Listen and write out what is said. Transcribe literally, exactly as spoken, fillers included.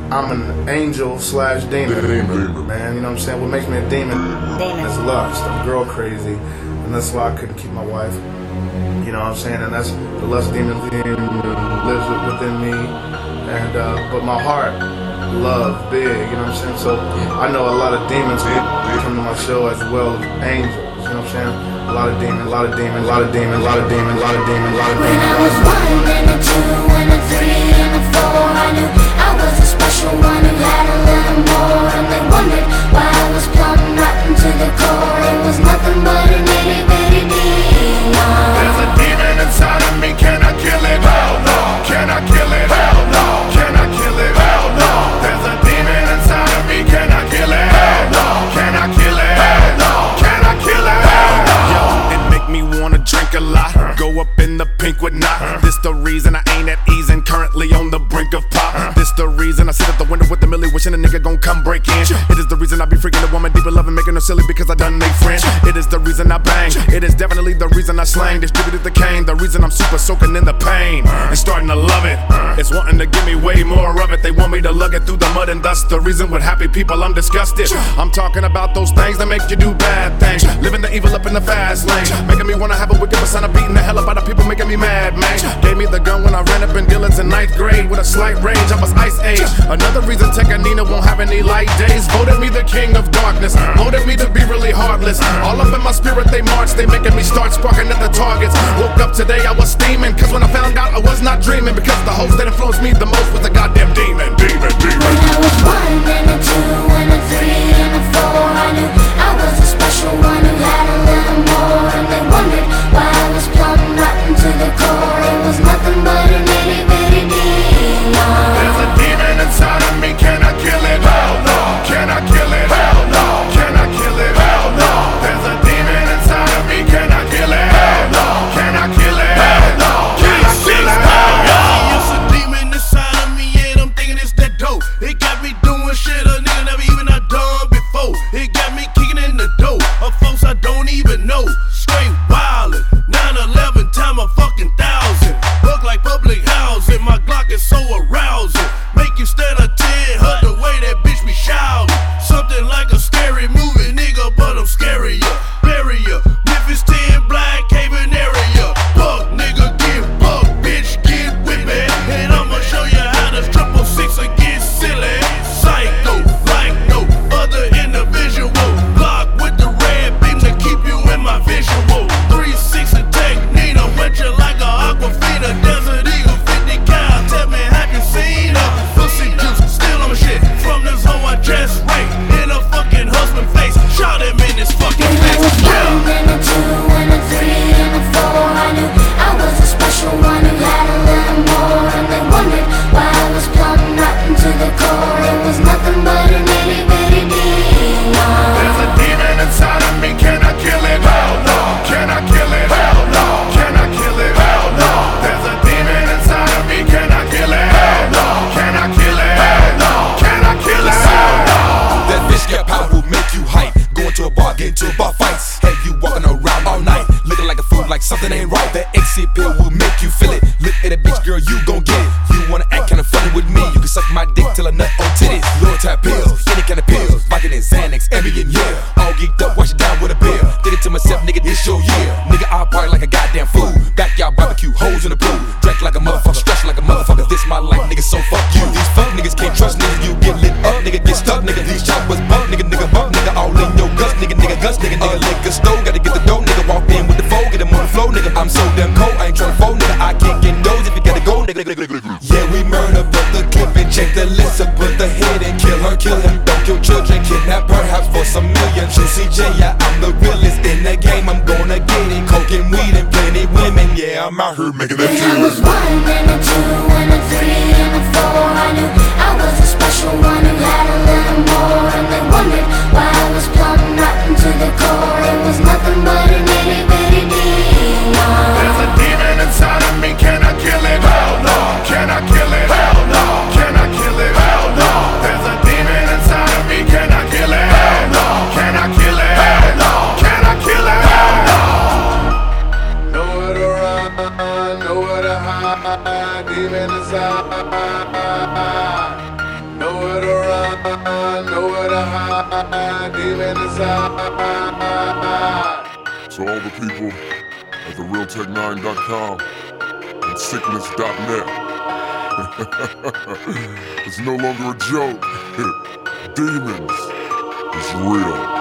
I'm an angel slash demon. Demon. Man, you know what I'm saying? What makes me a demon Demon. is lust. I'm girl crazy. And that's why I couldn't keep my wife. You know what I'm saying? And that's the lust demon lives within me. And uh, but my heart, love, big, you know what I'm saying? So I know a lot of demons come to my show as well as angels. You know what I'm saying? A lot of demons, a lot of demons, a lot of demons, a lot of demons, a lot of demons, a lot of demons. When I was one and a two and a three and a four, I knew I was a special one who had a little more. And they wondered why I was plumb rotten to the core. It was nothing but an itty bitty demon. There's a demon inside of me, can I kill it? Hell no. Can I kill it? Hell no. Can I kill it? Hell no. There's a demon inside of me, can I kill it? Hell no. Can I kill it? Hell no. Can I kill it? Hell no. Yo, it make me wanna drink a lot, go up in the pink with knot. This the reason I ain't at ease and currently on the brink of pop. This the reason I sit at the window with the millie, wishing a nigga gon' come break in. It is the reason I be freaking a woman deep in love and making her silly because I done made friends. It is the reason I bang. It is definitely the reason I slang, distributed the cane. The reason I'm super soaking in the pain and starting to love it. It's wanting to give me way more of it. They want me to lug it through the mud and dust. The reason with happy people I'm disgusted. I'm talking about those things that make you do bad things. Living the evil up in the fast lane, making me wanna have a wicked persona, beating the hell up out of people, making me mad, man. Gave me the gun when I ran up in Dillon's in ninth grade with a slight range. I was ice age. Another reason Tekanina won't have any light days. Voted me the king of darkness. Voted me to be really heartless. All up in my spirit they march. They making me start sparking at the targets. Woke up today I was steaming, cause when I found out I was not dreaming, because the host that influenced me the most was a goddamn demon. Demon, demon. When I was one and a two and a three and a four, I knew I was a special one who had a little more. And they wondered why I was plumb rotten to the core. It was nothing but an itty bitty demon. There's a demon inside of me, can I kill it? Hell no. Can I kill it? Hell no. Can I kill it? Hell no. There's a demon inside of me, can I kill it? Hell no. Can I kill it? Hell no. Can I kill it? Hell no. It's a demon inside of me and I'm thinking it's that dope. It got me doing shit a nigga never even I done before. It got me kicking in the door of folks I don't even know. Straight wildin', nine eleven time a fucking thousand. Look like public housing, my Glock is so arousing. Make you stand a ten, hug the way that bitch be shouting. Something like a scary movie, nigga, but I'm scarier. Bury ya, Memphis ten, Black Haven area. Buck, nigga, get buck, bitch, get with me. And I'ma show you how to triple six or get silly. Psycho, like no other individual. Block with the red beam to keep you in my visual. three sixty Tekanina, wet you like a Aquafina. Desert Eagle, fifty cal, tell me have you seen her? Pussy juice, still on shit from this hoe I just raped. In a fucking husband face, shot him in his fucking When I was face. one and a two and a three and a four, I knew I was a special one who had a little more. And they wondered why I was plumb rotten to the core. It was nothing but an itty bitty demon. There's a demon inside of me, can I kill it? Hell no. Can I kill it? Hell no. Can I kill it? Hell no. There's a demon inside of me, can I kill it? Hell no. Can I kill it? Hell no. Can I kill it? Hell no. That bitch got power will make you hype. Going to a bar, get into a bar fights. Have you walking around all night, looking like a fool, like something ain't right. That exit pill will make you feel it. Look at a bitch, girl, you gon' get it. You wanna act kinda funny with me? You can suck my dick till a nut on titties. Low type pills, any kind of pills, Vicodin and Xanax, Ambien, yeah. All geeked up, wash it down with a bill. Did it to myself, nigga, this your year. Nigga, I'll party like a goddamn fool. Backyard barbecue, hoes in the pool. Drink like a motherfucker, stretch like a motherfucker. This my life, nigga, so fuck you. These fuck niggas can't trust niggas. You get lit up, nigga, get stuck, nigga. These choppers bump, nigga, nigga bump, nigga. All in your guts, nigga, nigga guts, nigga, nigga. Liquor store, gotta get the dough, nigga. Walk in with the foe, get him on the floor, nigga. I'm so damn cold, I ain't tryna fold, nigga. I can't get those if you gotta go, nigga. Yeah, we murder, but the clip and check the list up, put the head and kill her, kill him. Don't kill children, kidnap perhaps for some million. True C J, yeah, I'm the realest in the game. I'm gonna get it, coke and weed and plenty women. Yeah, I'm out here making that When shit. I was one and a two and a three and a four, I knew I was a special one who had a little more. And they wondered why I was plumb rotten to the core. It was nothing nowhere to hide, demon inside. To all the people at the real tech nine dot com and sickness dot net. It's no longer a joke. Demons is real.